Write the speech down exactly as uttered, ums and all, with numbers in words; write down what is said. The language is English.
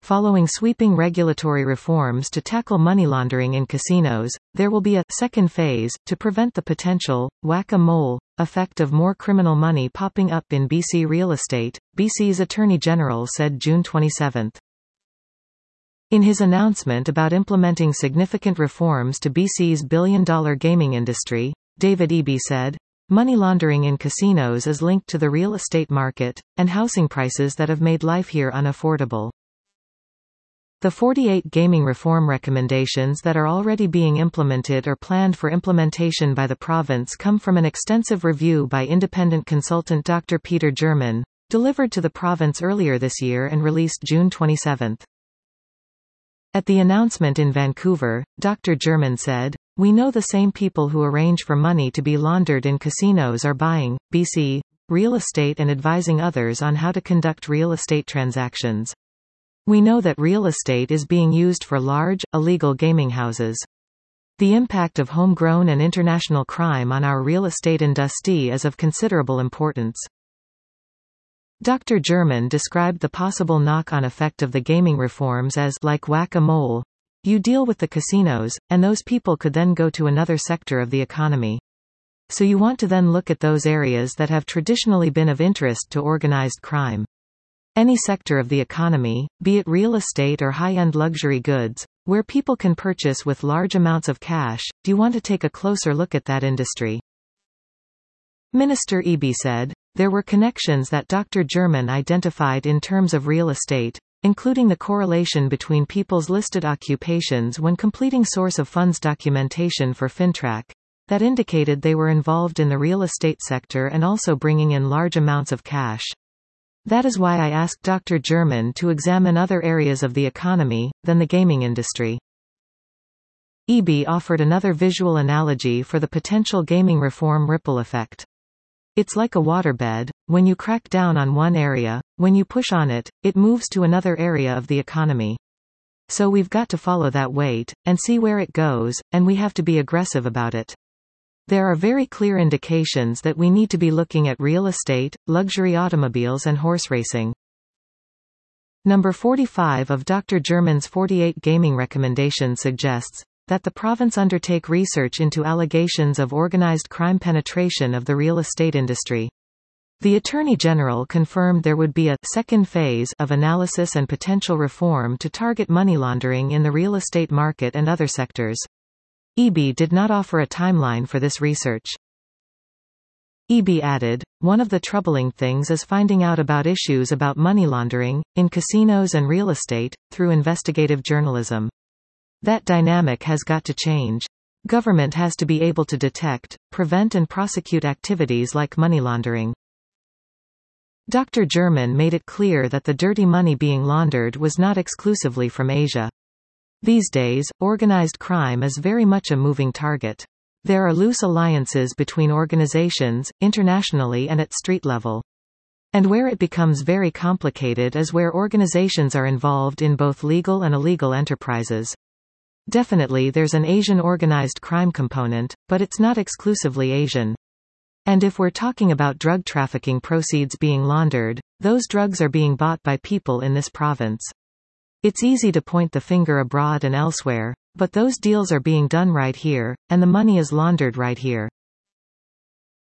following sweeping regulatory reforms to tackle money laundering in casinos, there will be a second phase to prevent the potential whack-a-mole effect of more criminal money popping up in B C real estate, B C's Attorney General said June twenty-seventh. In his announcement about implementing significant reforms to B C's billion-dollar gaming industry, David Eby said, "Money laundering in casinos is linked to the real estate market, and housing prices that have made life here unaffordable." The forty-eight gaming reform recommendations that are already being implemented or planned for implementation by the province come from an extensive review by independent consultant Doctor Peter German, delivered to the province earlier this year and released June twenty-seventh. At the announcement in Vancouver, Doctor German said, "We know the same people who arrange for money to be laundered in casinos are buying, B C, real estate and advising others on how to conduct real estate transactions. We know that real estate is being used for large, illegal gaming houses. The impact of homegrown and international crime on our real estate industry is of considerable importance." Doctor German described the possible knock-on effect of the gaming reforms as like whack-a-mole. You deal with the casinos, and those people could then go to another sector of the economy. So you want to then look at those areas that have traditionally been of interest to organized crime. Any sector of the economy, be it real estate or high-end luxury goods, where people can purchase with large amounts of cash, do you want to take a closer look at that industry? Minister Eby said, there were connections that Doctor German identified in terms of real estate, including the correlation between people's listed occupations when completing source of funds documentation for FINTRAC, that indicated they were involved in the real estate sector and also bringing in large amounts of cash. That is why I asked Doctor German to examine other areas of the economy, than the gaming industry. Eby offered another visual analogy for the potential gaming reform ripple effect. It's like a waterbed. When you crack down on one area, when you push on it, it moves to another area of the economy. So we've got to follow that weight, and see where it goes, and we have to be aggressive about it. There are very clear indications that we need to be looking at real estate, luxury automobiles and horse racing. Number forty-five of Doctor German's forty-eight gaming recommendations suggests that the province undertake research into allegations of organized crime penetration of the real estate industry. The Attorney General confirmed there would be a second phase of analysis and potential reform to target money laundering in the real estate market and other sectors. Eby did not offer a timeline for this research. Eby added, one of the troubling things is finding out about issues about money laundering, in casinos and real estate, through investigative journalism. That dynamic has got to change. Government has to be able to detect, prevent and prosecute activities like money laundering. Doctor German made it clear that the dirty money being laundered was not exclusively from Asia. These days, organized crime is very much a moving target. There are loose alliances between organizations, internationally and at street level. And where it becomes very complicated is where organizations are involved in both legal and illegal enterprises. Definitely there's an Asian organized crime component, but it's not exclusively Asian. And if we're talking about drug trafficking proceeds being laundered, those drugs are being bought by people in this province. It's easy to point the finger abroad and elsewhere, but those deals are being done right here, and the money is laundered right here.